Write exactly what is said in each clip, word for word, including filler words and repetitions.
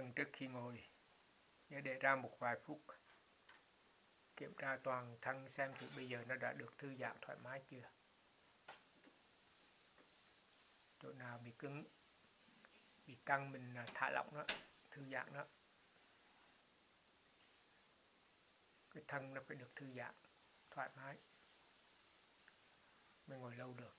thân trước khi ngồi. Nhớ để ra một vài phút kiểm tra toàn thân xem thì bây giờ nó đã được thư giãn thoải mái chưa. Chỗ nào bị cứng, bị căng mình thả lỏng nó, thư giãn nó. Cái thân nó phải được thư giãn, thoải mái mới ngồi lâu được.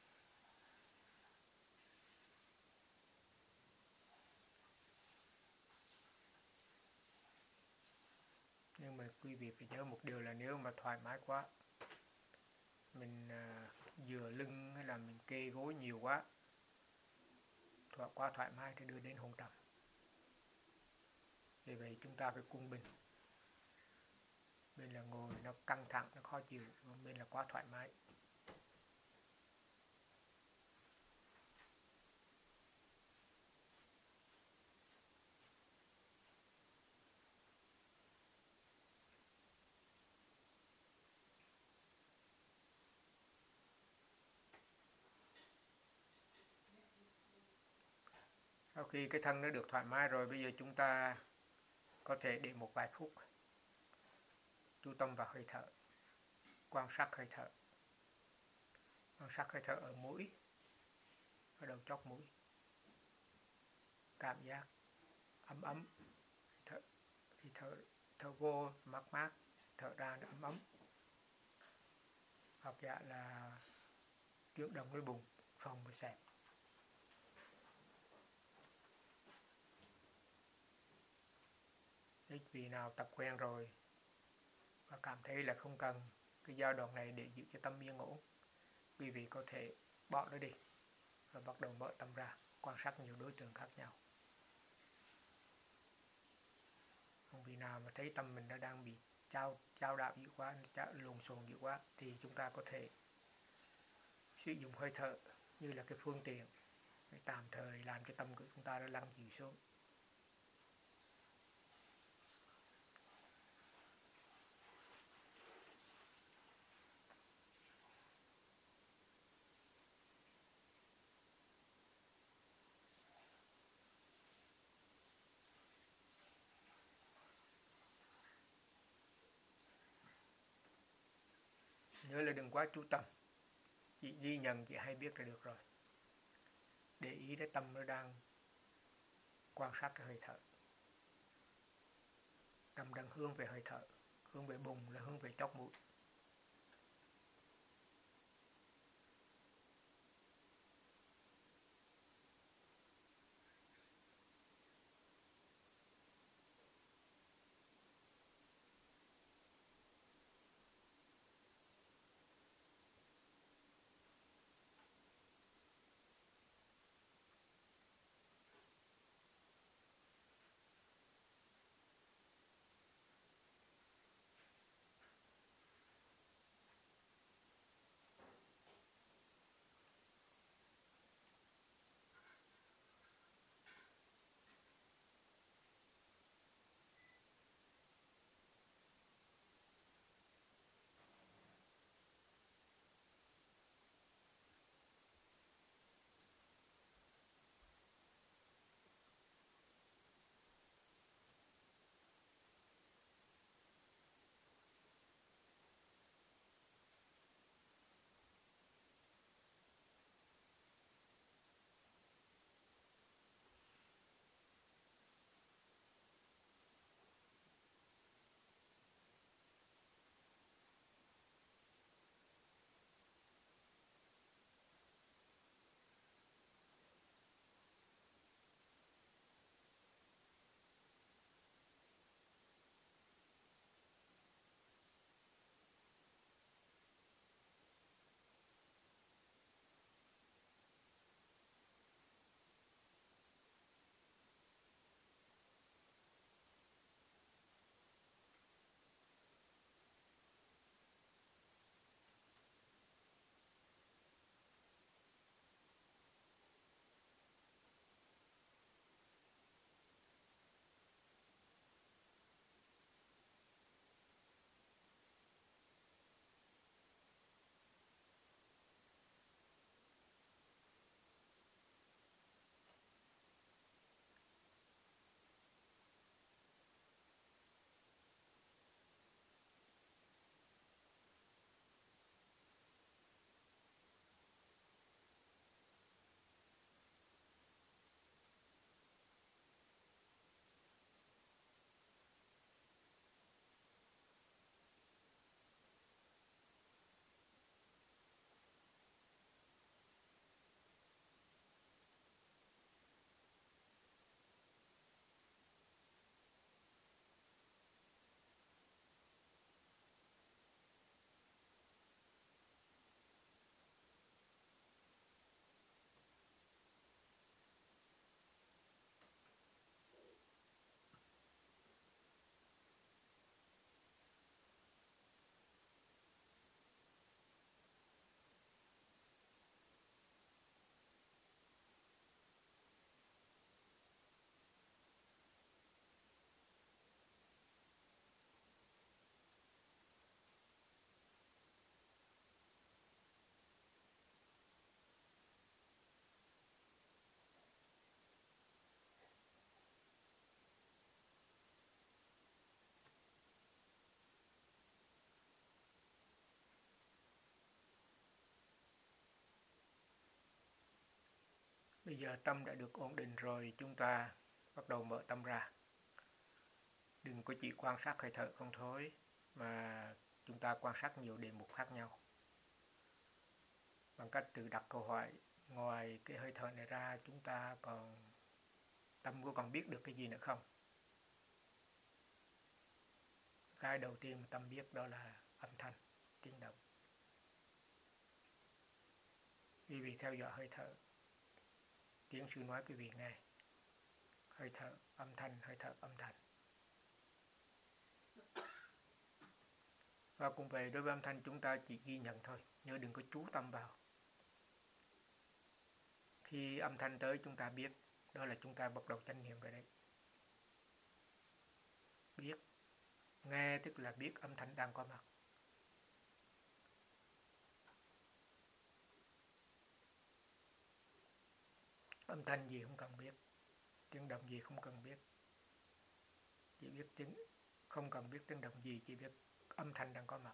Nhưng mà quý vị phải nhớ một điều là nếu mà thoải mái quá, mình à, dựa lưng hay là mình kê gối nhiều quá, thoải quá thoải mái thì đưa đến hôn trầm. Vì vậy chúng ta phải cung bình. Bên là ngồi nó căng thẳng, nó khó chịu, bên là quá thoải mái. Sau khi cái thân nó được thoải mái rồi, bây giờ chúng ta có thể để một vài phút chú tâm vào hơi thở, quan sát hơi thở, quan sát hơi thở ở mũi, ở đầu chóp mũi, cảm giác ấm ấm, thở, khi thở thở vô mát mát, thở ra nó ấm ấm, hoặc giả là chuyển động cái bụng, phòng và xẹp. Nếu vị nào tập quen rồi và cảm thấy là không cần cái giai đoạn này để giữ cho tâm yên ổn, quý vị có thể bỏ nó đi và bắt đầu mở tâm ra, quan sát nhiều đối tượng khác nhau. Còn vị nào mà thấy tâm mình nó đang bị trao trao đảo dữ quá, lộn xộn dữ quá, thì chúng ta có thể sử dụng hơi thở như là cái phương tiện để tạm thời làm cho tâm của chúng ta nó lắng dịu xuống. Nhớ là đừng quá chú tâm, chỉ ghi nhận, chỉ hay biết là được rồi. Để ý đến tâm nó đang quan sát cái hơi thở. Tâm đang hướng về hơi thở, hướng về bụng là hướng về chóp mũi. giờ tâm đã được ổn định rồi, chúng ta bắt đầu mở tâm ra. Đừng có chỉ quan sát hơi thở không thôi, mà chúng ta quan sát nhiều đề mục khác nhau. Bằng cách tự đặt câu hỏi, ngoài cái hơi thở này ra, chúng ta còn tâm có còn biết được cái gì nữa không? Cái đầu tiên mà tâm biết đó là âm thanh, tiếng động. Quý vị theo dõi hơi thở, tiếng sư nói quý vị nghe. Hơi thở, âm thanh, hơi thở, âm thanh. Và cũng vậy, đối với âm thanh chúng ta chỉ ghi nhận thôi, nhớ đừng có chú tâm vào. Khi âm thanh tới chúng ta biết, đó là chúng ta bắt đầu chánh niệm rồi đấy. Biết, nghe tức là biết âm thanh đang có mặt. Âm thanh gì không cần biết, tiếng động gì không cần biết. Chỉ biết tiếng, không cần biết tiếng động gì, chỉ biết âm thanh đang có mặt.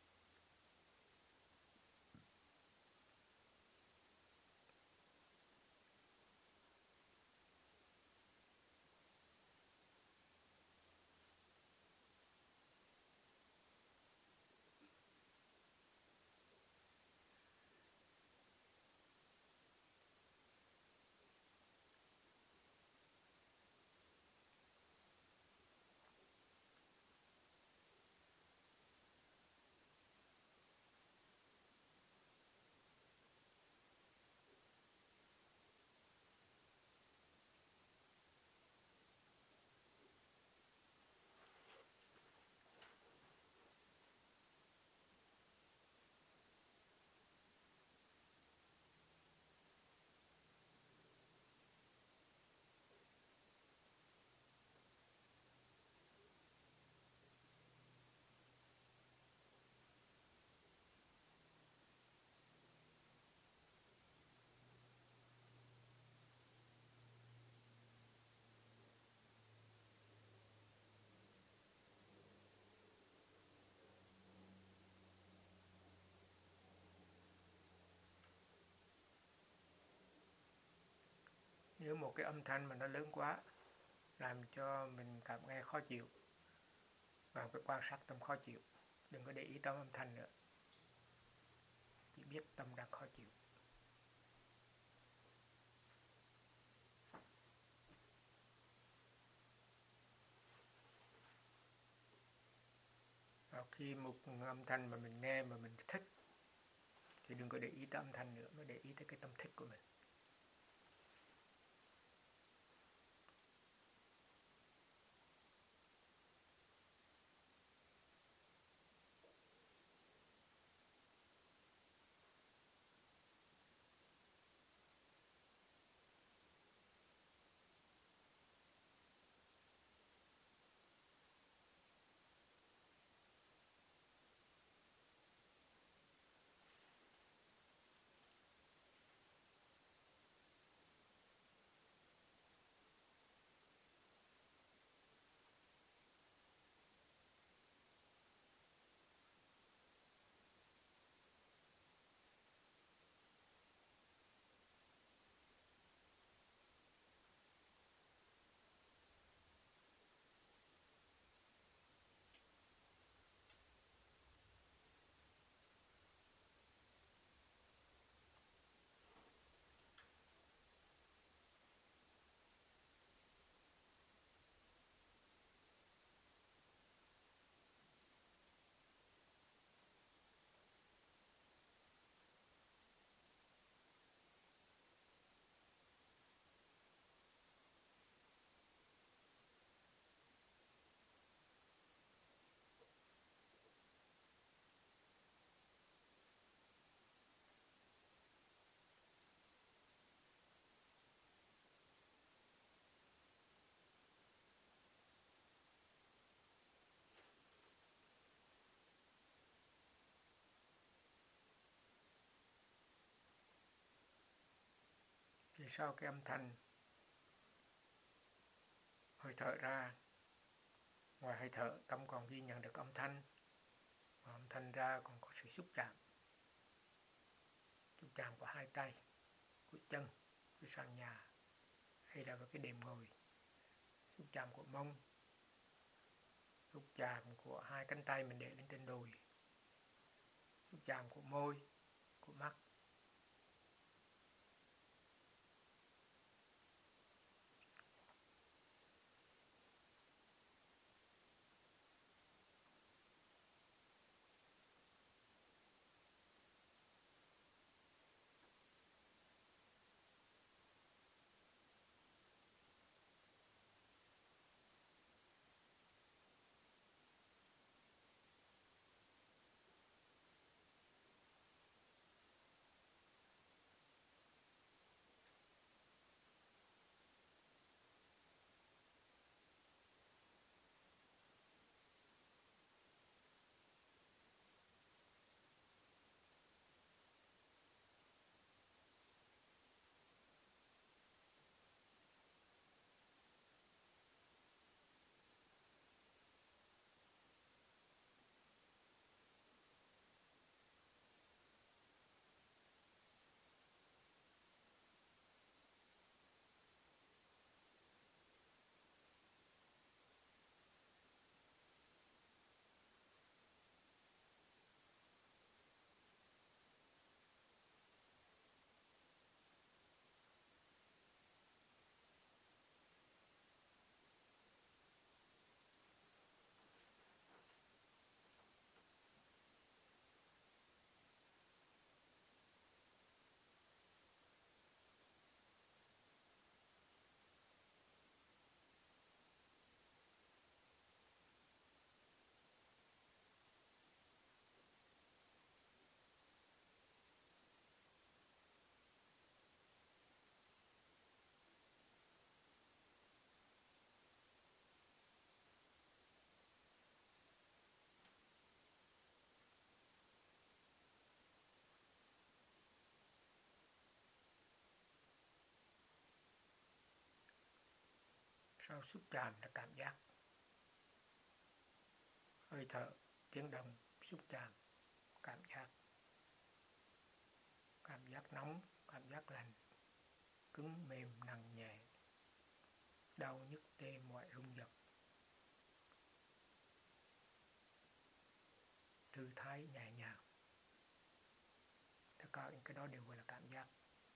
Nếu một cái âm thanh mà nó lớn quá, làm cho mình cảm nghe khó chịu, và phải quan sát tâm khó chịu, đừng có để ý tâm âm thanh nữa, chỉ biết tâm đang khó chịu. Và khi một âm thanh mà mình nghe mà mình thích, thì đừng có để ý tới âm thanh nữa, mà để ý tới cái tâm thích của mình. Thì sau cái âm thanh hơi thở ra, ngoài hơi thở, tâm còn ghi nhận được âm thanh. Và âm thanh ra còn có sự xúc chạm. Xúc chạm của hai tay, của chân, cái sàn nhà hay là cái đệm ngồi, xúc chạm của mông, xúc chạm của hai cánh tay mình để lên trên đùi, xúc chạm của môi, của mắt. Sau xúc chạm là cảm giác, hơi thở, tiếng động, xúc chạm, cảm giác, cảm giác nóng, cảm giác lạnh, cứng, mềm, nặng, nhẹ, đau, nhức, tê, mỏi, rung giật, thư thái, nhẹ nhàng. Tất cả những cái đó đều gọi là cảm giác.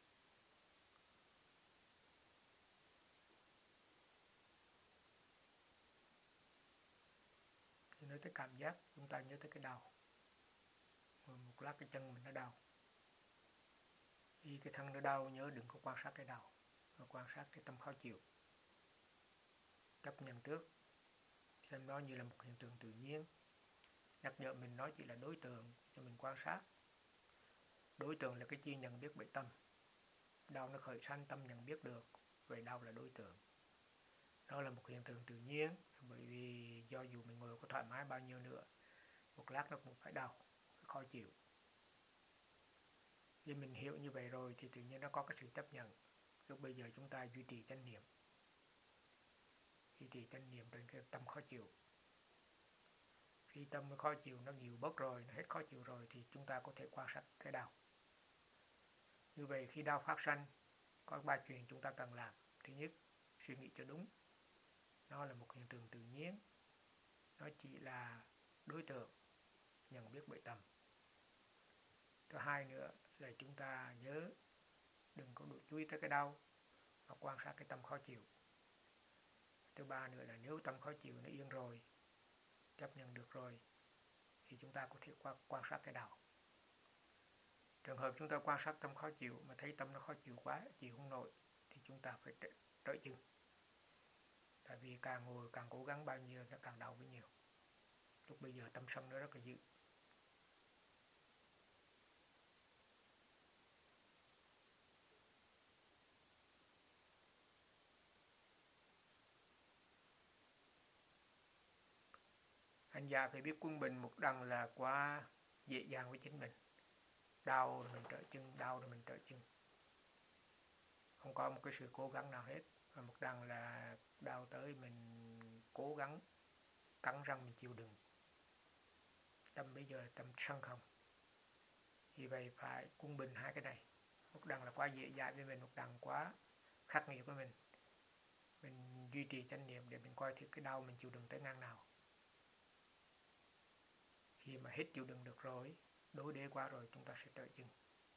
Khi nói tới cảm giác, chúng ta nhớ tới cái đau. Ngồi một lát cái chân mình nó đau. Khi cái thân nó đau, nhớ đừng có quan sát cái đau, mà quan sát cái tâm khó chịu. Chấp nhận trước, xem nó như là một hiện tượng tự nhiên. Nhắc nhở mình nó chỉ là đối tượng cho mình quan sát. Đối tượng là cái chi nhận biết bởi tâm. Đau nó khởi sanh, tâm nhận biết được. Vậy đau là đối tượng. Nó là một hiện tượng tự nhiên, bởi vì do dù mình ngồi có thoải mái bao nhiêu nữa, một lát nó cũng phải đau, khó chịu. Khi mình hiểu như vậy rồi thì tự nhiên nó có cái sự chấp nhận. Lúc bây giờ chúng ta duy trì chánh niệm. Duy trì chánh niệm trên cái tâm khó chịu. Khi tâm nó khó chịu, nó dịu bớt rồi, nó hết khó chịu rồi thì chúng ta có thể quan sát cái đau. Như vậy khi đau phát sanh, có ba chuyện chúng ta cần làm. Thứ nhất, suy nghĩ cho đúng. Nó là một hiện tượng tự nhiên. Nó chỉ là đối tượng nhận biết bởi tâm. Thứ hai nữa là chúng ta nhớ đừng có đụng chú ý tới cái đau mà quan sát cái tâm khó chịu. Thứ ba nữa là nếu tâm khó chịu nó yên rồi, chấp nhận được rồi, thì chúng ta có thể quan sát cái đau. Trường hợp chúng ta quan sát tâm khó chịu mà thấy tâm nó khó chịu quá, chịu không nổi, thì chúng ta phải trở chừng. Tại vì càng ngồi càng cố gắng bao nhiêu nó càng đau bấy nhiêu. Lúc bây giờ tâm sân nó rất là dữ. Hành giả phải biết quân bình một đằng là quá dễ dàng với chính mình. Đau rồi mình trở chừng, đau rồi mình trở chừng. Không có một cái sự cố gắng nào hết. Và một đằng là đau tới mình cố gắng cắn răng mình chịu đựng. Tâm bây giờ là tâm sân không. Vì vậy phải quân bình hai cái này. Nút đằng là quá dễ dãi với mình, nút đằng quá khắc nghiệt với mình. Mình duy trì chánh niệm để mình coi thử cái đau mình chịu đựng tới ngang nào. Khi mà hết chịu đựng được rồi, đối đế quá rồi, chúng ta sẽ trở dừng.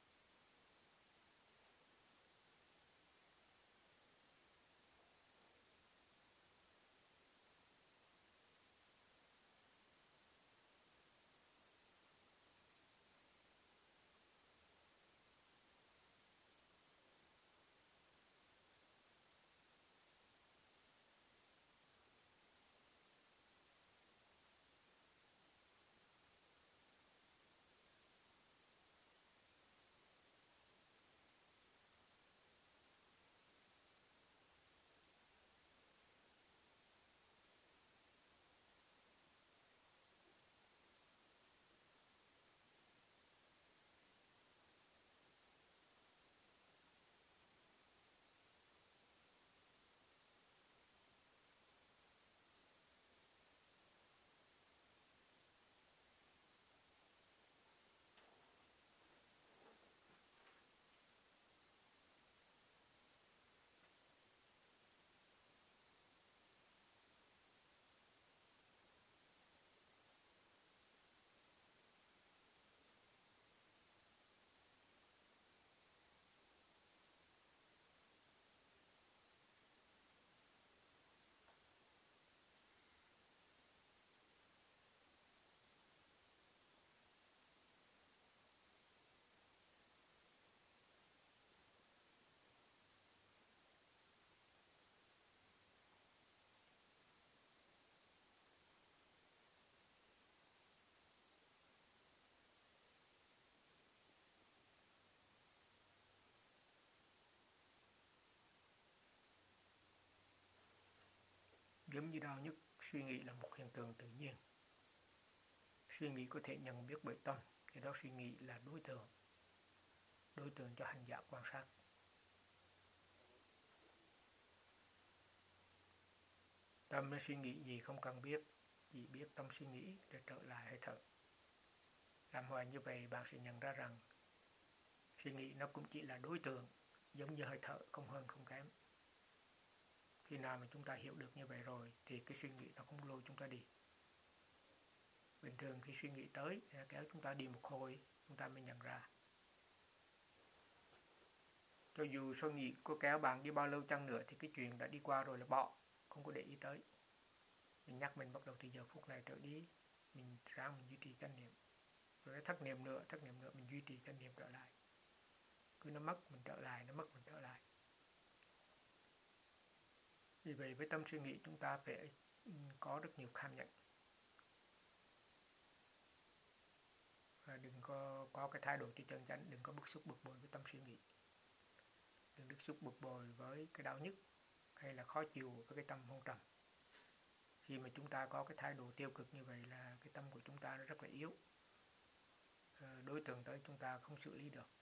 Giống như đau nhức, suy nghĩ là một hiện tượng tự nhiên. Suy nghĩ có thể nhận biết bởi tâm, do đó suy nghĩ là đối tượng, đối tượng cho hành giả quan sát. Tâm nó suy nghĩ gì không cần biết, chỉ biết tâm suy nghĩ để trở lại hơi thở. Làm hoài như vậy bạn sẽ nhận ra rằng suy nghĩ nó cũng chỉ là đối tượng, giống như hơi thở, không hơn không kém. Khi nào mà chúng ta hiểu được như vậy rồi thì cái suy nghĩ nó không lôi chúng ta đi. Bình thường khi suy nghĩ tới thì nó kéo chúng ta đi một hồi, chúng ta mới nhận ra. Cho dù suy nghĩ có kéo bạn đi bao lâu chăng nữa thì cái chuyện đã đi qua rồi là bỏ, không có để ý tới. Mình nhắc mình bắt đầu từ giờ phút này trở đi, mình ráng mình duy trì chánh niệm. Rồi thất niệm nữa, thất niệm nữa mình duy trì chánh niệm trở lại. Cứ nó mất mình trở lại, nó mất mình trở lại. Vì vậy với tâm suy nghĩ chúng ta phải có rất nhiều cảm nhận. Và đừng có có cái thái độ cho chân chánh, đừng có bức xúc bực bội với tâm suy nghĩ. Đừng bức xúc bực bội với cái đau nhức hay là khó chịu với cái tâm hôn trầm. Khi mà chúng ta có cái thái độ tiêu cực như vậy là cái tâm của chúng ta nó rất là yếu. Đối tượng tới chúng ta không xử lý được.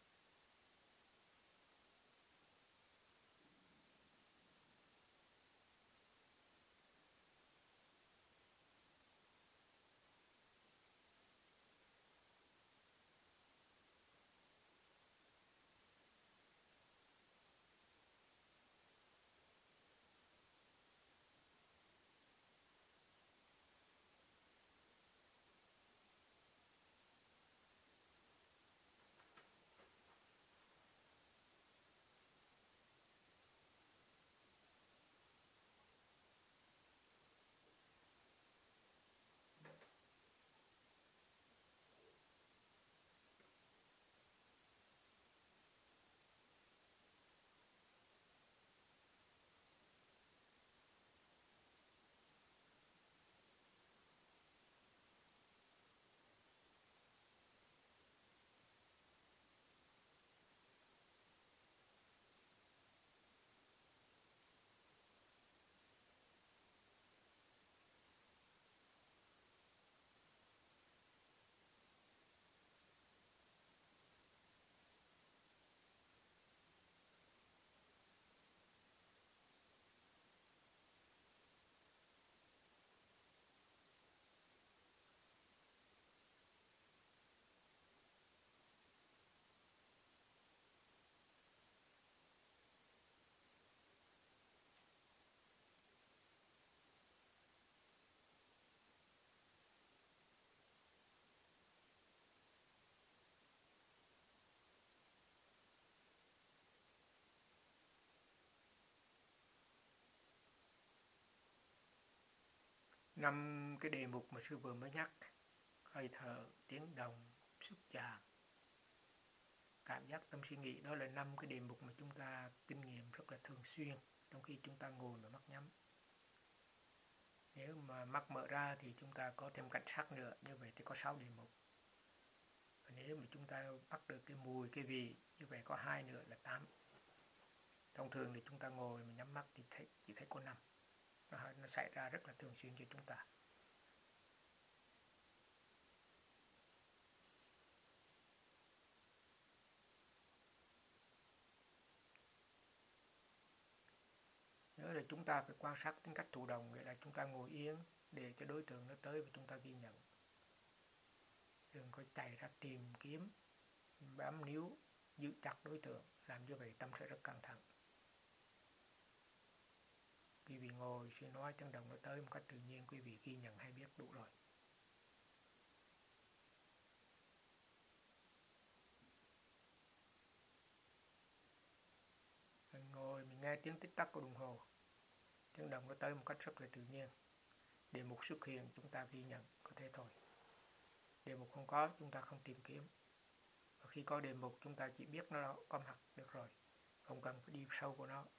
năm cái đề mục mà sư vừa mới nhắc: hơi thở, tiếng động, xúc chạm, cảm giác, tâm suy nghĩ. Đó là năm cái đề mục mà chúng ta kinh nghiệm rất là thường xuyên trong khi chúng ta ngồi mà mắt nhắm. Nếu mà mắt mở ra thì chúng ta có thêm cảnh sắc nữa, như vậy thì có sáu đề mục. Và nếu mà chúng ta bắt được cái mùi, cái vị, như vậy có hai nữa là tám. Thông thường thì chúng ta ngồi mà nhắm mắt thì thấy, chỉ thấy có năm. Nó, nó xảy ra rất là thường xuyên cho chúng ta. Nhớ là chúng ta phải quan sát tính cách thụ động, nghĩa là chúng ta ngồi yên để cho đối tượng nó tới và chúng ta ghi nhận. Đừng có chạy ra tìm kiếm, bám níu, giữ chặt đối tượng, làm như vậy tâm sẽ rất căng thẳng. Quý vị ngồi suy nói tiếng động nó tới một cách tự nhiên, quý vị ghi nhận hay biết đủ rồi. Mình ngồi mình nghe tiếng tích tắc của đồng hồ, tiếng động nó tới một cách rất là tự nhiên. Đề mục xuất hiện chúng ta ghi nhận, có thế thôi. Đề mục không có chúng ta không tìm kiếm. Và khi có đề mục chúng ta chỉ biết nó có mặt được rồi, không cần phải đi sâu của nó.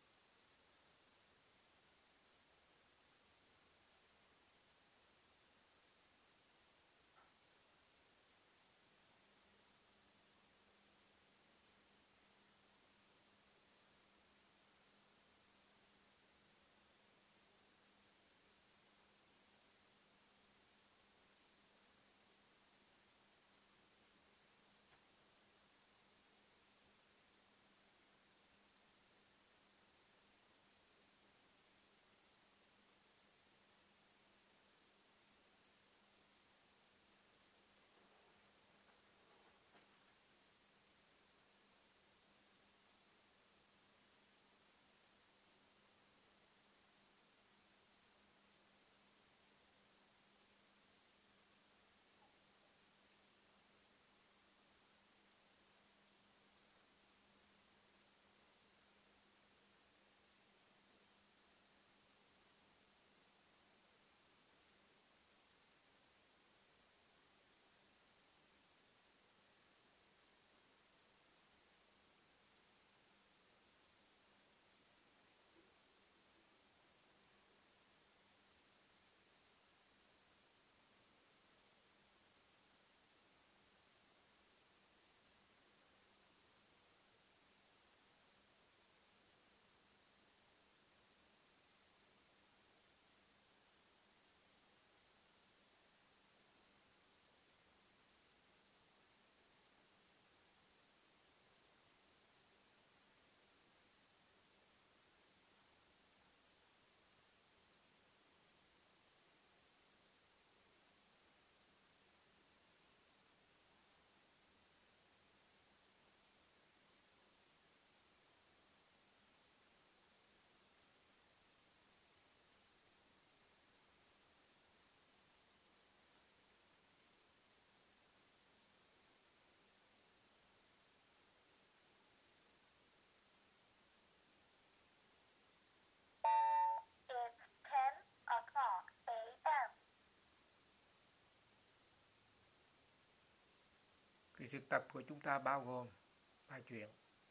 Cái thực tập của chúng ta bao gồm ba chuyện.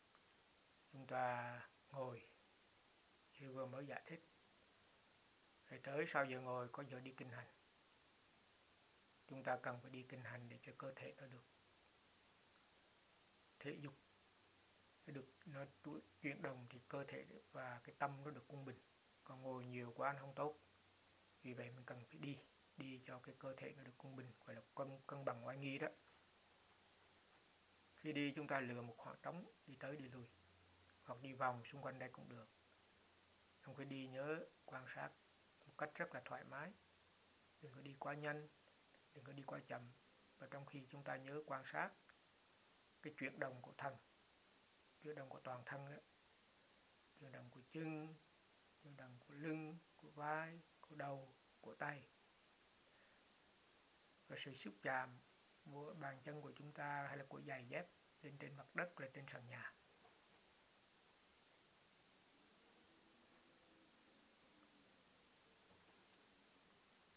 Chúng ta ngồi, như vừa mới giải thích. Rồi tới sau giờ ngồi có giờ đi kinh hành. Chúng ta cần phải đi kinh hành để cho cơ thể nó được thể dục, nó được nó chuyển động thì cơ thể và cái tâm nó được quân bình. Còn ngồi nhiều quá nó không tốt. Vì vậy mình cần phải đi, đi cho cái cơ thể nó được quân bình, gọi là cân, cân bằng oai nghi đó. Khi đi chúng ta lựa một khoảng trống, đi tới đi lui, hoặc đi vòng xung quanh đây cũng được. Không phải đi nhớ quan sát một cách rất là thoải mái, đừng có đi quá nhanh, đừng có đi quá chậm. Và trong khi chúng ta nhớ quan sát cái chuyển động của thân, chuyển động của toàn thân đó, chuyển động của chân, chuyển động của lưng, của vai, của đầu, của tay. Và sự xúc chạm của bàn chân của chúng ta hay là của giày dép lên trên mặt đất, là trên sàn nhà.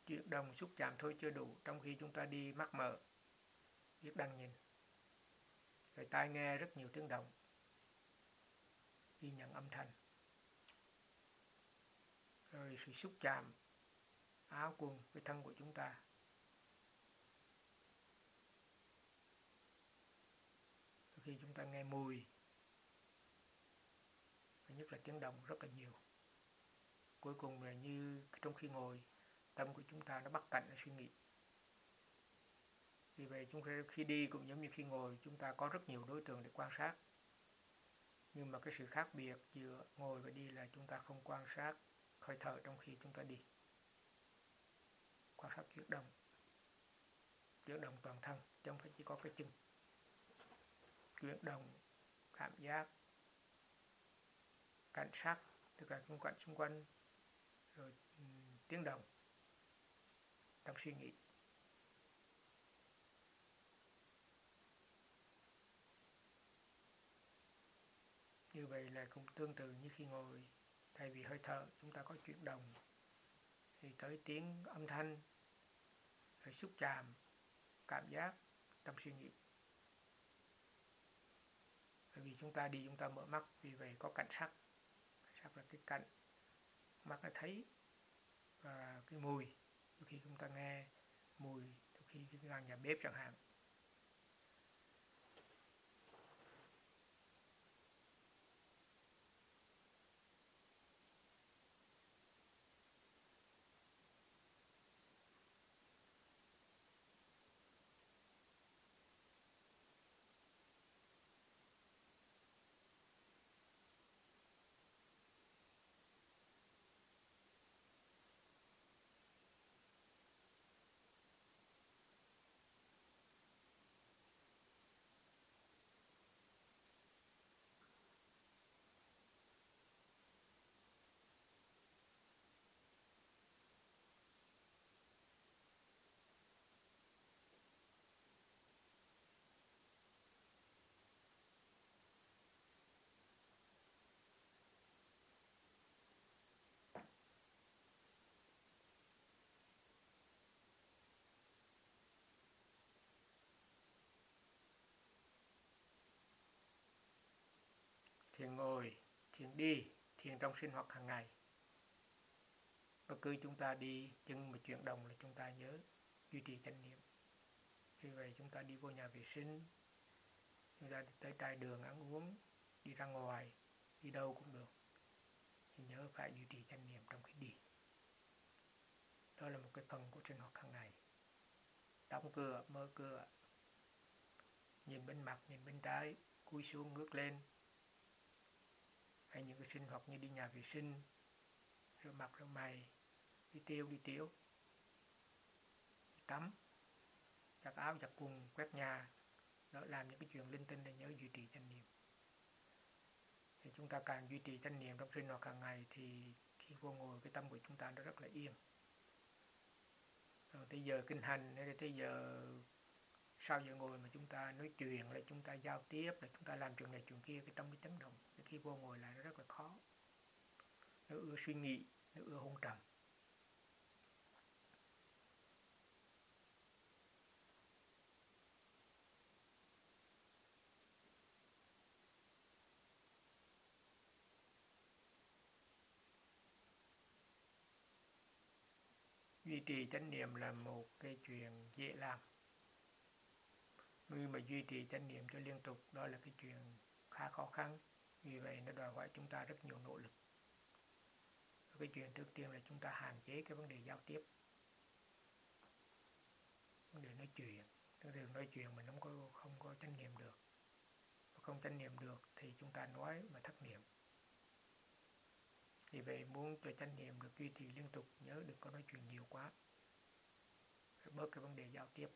Chuyển động xúc chạm thôi chưa đủ, trong khi chúng ta đi mắt mở, biết đang nhìn. Rồi tai nghe rất nhiều tiếng động, ghi nhận âm thanh. Rồi sự xúc chạm áo quần với thân của chúng ta. Khi chúng ta nghe mùi, và nhất là tiếng động rất là nhiều. Cuối cùng là như trong khi ngồi, tâm của chúng ta nó bắt cạnh nó suy nghĩ. Vì vậy chúng ta khi đi cũng giống như khi ngồi, chúng ta có rất nhiều đối tượng để quan sát. Nhưng mà cái sự khác biệt giữa ngồi và đi là chúng ta không quan sát hơi thở trong khi chúng ta đi. Quan sát chuyển động, chuyển động toàn thân, chứ không phải chỉ có cái chân. Chuyển động, cảm giác, cảnh sát, tức là khung cảnh xung quanh, rồi um, tiếng động trong suy nghĩ. Như vậy là cũng tương tự như khi ngồi, thay vì hơi thở chúng ta có chuyển động, thì tới tiếng âm thanh, rồi xúc chạm, cảm giác trong suy nghĩ. Bởi vì chúng ta đi chúng ta mở mắt, vì vậy có cảnh sắc. Cảnh sắc là cái cảnh mắt nó thấy, và cái mùi, đôi khi chúng ta nghe mùi, đôi khi chúng ta nhà bếp chẳng hạn. Thiền ngồi, thiền đi, thiền trong sinh hoạt hàng ngày. Bất cứ chúng ta đi, chân mà chuyển động là chúng ta nhớ duy trì chánh niệm. Vì vậy chúng ta đi vô nhà vệ sinh, chúng ta đi tới trại đường ăn uống, đi ra ngoài, đi đâu cũng được, thì nhớ phải duy trì chánh niệm trong khi đi. Đó là một cái phần của sinh hoạt hàng ngày. Đóng cửa, mở cửa, nhìn bên mặt, nhìn bên trái, cúi xuống ngước lên, hay những cái sinh hoạt như đi nhà vệ sinh, rửa mặt rửa mày, đi tiêu đi tiểu, đi tắm, giặt áo giặt quần, quét nhà, đó, làm những cái chuyện linh tinh để nhớ duy trì chánh niệm. Thì chúng ta càng duy trì chánh niệm trong sinh hoạt hàng ngày thì khi vô ngồi cái tâm của chúng ta nó rất là yên. Rồi tới giờ kinh hành hay là tới giờ sau giờ ngồi mà chúng ta nói chuyện, là chúng ta giao tiếp, là chúng ta làm chuyện này chuyện kia, cái tâm nó chấn động. Thì khi vô ngồi lại nó rất là khó. Nó ưa suy nghĩ, nó ưa hôn trầm. Duy trì chánh niệm là một cái chuyện dễ làm. Nhưng mà duy trì chánh niệm cho liên tục đó là cái chuyện khá khó khăn. Vì vậy nó đòi hỏi chúng ta rất nhiều nỗ lực. Cái chuyện trước tiên là chúng ta hạn chế cái vấn đề giao tiếp, vấn đề nói chuyện. Thường nói chuyện mình không có, không có chánh niệm được. Không chánh niệm được thì chúng ta nói mà thất niệm. Vì vậy muốn cho chánh niệm được duy trì liên tục, nhớ đừng có nói chuyện nhiều quá, phải bớt cái vấn đề giao tiếp.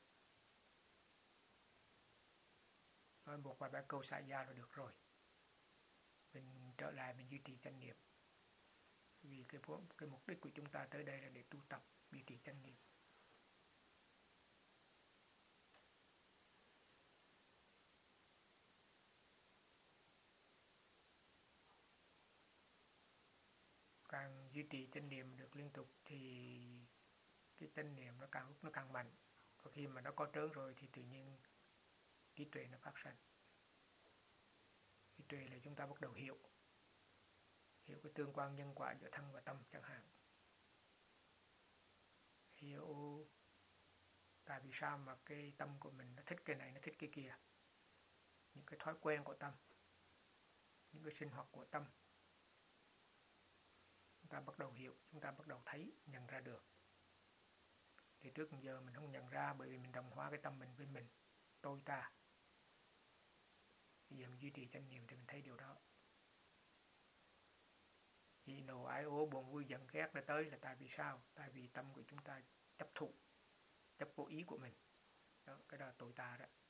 Nói một vài ba câu xã giao là được rồi. Mình trở lại mình duy trì chánh niệm. Vì cái, cái mục đích của chúng ta tới đây là để tu tập duy trì chánh niệm. Càng duy trì chánh niệm được liên tục thì cái chánh niệm nó càng lúc nó càng mạnh. Và khi mà nó có trớn rồi thì tự nhiên trí tuệ nó phát sinh. Trí tuệ là chúng ta bắt đầu hiểu hiểu cái tương quan nhân quả giữa thân và tâm chẳng hạn. Hiểu tại vì sao mà cái tâm của mình nó thích cái này, nó thích cái kia, những cái thói quen của tâm, những cái sinh hoạt của tâm. Chúng ta bắt đầu hiểu, chúng ta bắt đầu thấy, nhận ra được. Thì trước giờ mình không nhận ra bởi vì mình đồng hóa cái tâm mình với mình, tôi ta. Bây giờ mình duy trì chánh niệm thì mình thấy điều đó. Hỉ nộ ái ố buồn vui giận ghét nó tới là tại vì sao? Tại vì tâm của chúng ta chấp thụ, chấp vô ý của mình. Đó, cái đó là tội ta đó.